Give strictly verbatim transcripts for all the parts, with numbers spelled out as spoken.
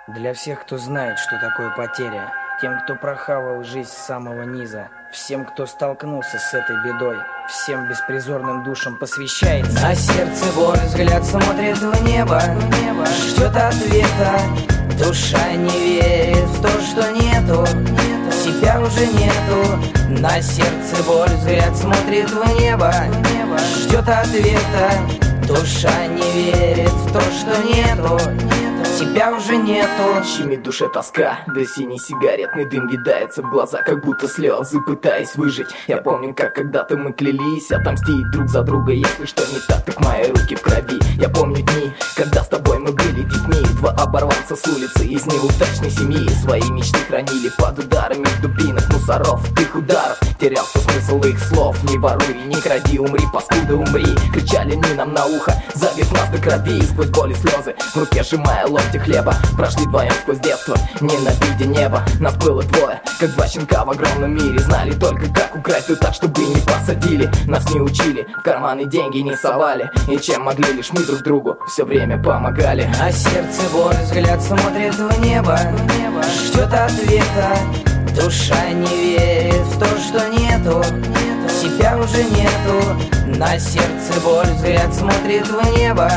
Для всех, кто знает, что такое потеря, тем, кто прохавал жизнь с самого низа, всем, кто столкнулся с этой бедой, всем беспризорным душам посвящается. На сердце боль, взгляд смотрит в небо, ждет ответа. Душа не верит в то, что нету, тебя уже нету. На сердце боль, взгляд смотрит в небо, ждет ответа. Душа не верит в то, что нету, тебя уже нету. Щемит душе тоска, да синий сигаретный дым видается в глаза, как будто слезы, пытаясь выжить. Я помню, как когда-то мы клялись отомстить друг за друга, если что не так, так мои руки в крови. Я помню дни, когда с тобой мы были детьми, два оборванца с улицы из неудачной семьи. Свои мечты хранили под ударами дубинок, мусоров, их ударов. Терялся смысл их слов: не воруй, не кради, умри, паскуда, умри. Кричали они нам на ухо, забив нас до крови. Сквозь боль и слезы, в руке сжимая ломти хлеба, прошли вдвоем сквозь детство, ненавидя небо. Нас было двое, как два щенка в огромном мире. Знали только, как украсть, да так, чтобы не посадили. Нас не учили, в карманы деньги не совали, и чем могли, лишь мы друг другу все время помогали. На сердце боль, взгляд смотрит в небо, ждет ответа. Душа не верит в то, что нету, тебя уже нету. На сердце боль, взгляд смотрит в небо,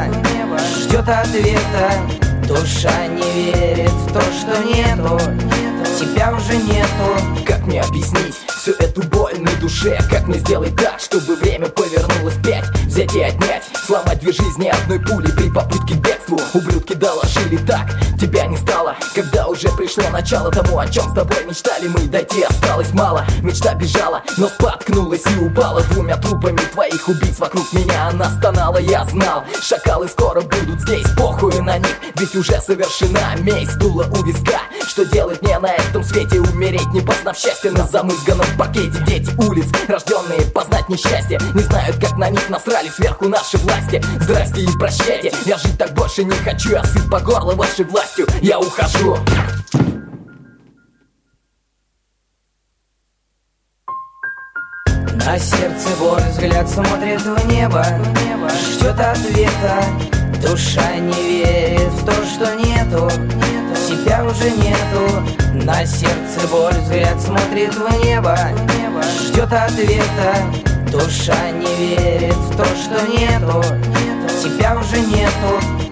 ждет ответа. Душа не верит в то, что нету, тебя уже нету. Как мне объяснить всю эту боль на душе? Как мне сделать так, чтобы время повернулось вспять? Взять и отнять, сломать две жизни одной пули при попытке к бегству. Ублюдки доложили так, тебя не стало, когда уже пришло начало тому, о чем с тобой мечтали мы. Дойти осталось мало, мечта бежала, но споткнулась и упала. Двумя трупами твоих убийц вокруг меня она стонала. Я знал, шакалы скоро будут здесь, похуй на них, ведь уже совершена месть. Дуло у виска, что делать мне на этом свете? Умереть, не познав счастья на замызганном пакете. Дети улиц, рожденные познать несчастье, не знают, как на них насрали сверху наши власти. Здрасте и прощайте, я жить так больше не хочу, я сыт по горло вашей властью, я ухожу. На сердце боль, взгляд смотрит в небо, ждет ответа. Душа не верит в то, что нету, тебя уже нету. На сердце боль, взгляд смотрит в небо, ждет ответа. Душа не верит в то, что нету, тебя уже нету.